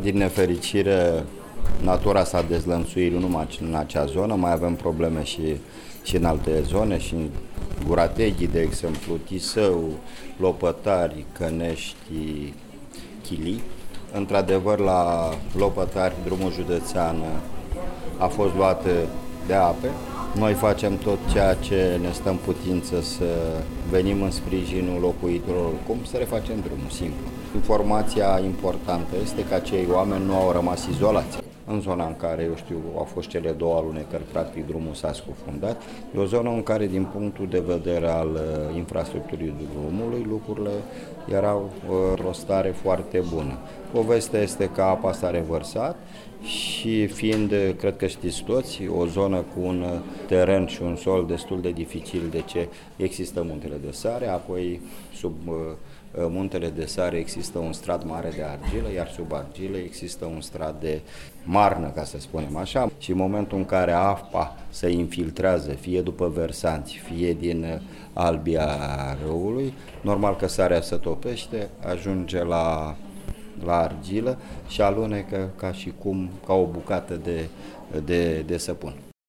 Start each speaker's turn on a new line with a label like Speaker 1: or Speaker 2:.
Speaker 1: din nefericire, natura s-a dezlănțuit nu numai în acea zonă, mai avem probleme și în alte zone, și în Gurateghi, de exemplu, Tisău, Lopătari, Cănești, Chilii. Într-adevăr, la Lopătari, drumul județean a fost luat de ape. Noi facem tot ceea ce ne stă în putință să venim în sprijinul locuitorilor, cum să refacem drumul, simplu. Informația importantă este că acei oameni nu au rămas izolați. În zona în care, au fost cele două alunecări, practic drumul s-a scufundat. E o zonă în care, din punctul de vedere al infrastructurii drumului, lucrurile erau într-o stare foarte bună. Povestea este că apa s-a revărsat și fiind, cred că știți toți, o zonă cu un teren și un sol destul de dificil, de ce există muntele de sare, apoi sub muntele de sare există un strat mare de argilă, iar sub argilă există un strat de marnă, ca să spunem așa. Și în momentul în care apa se infiltrează, fie după versanți, fie din albia râului, normal că sarea se topește, ajunge la argilă și alunecă ca o bucată de săpun.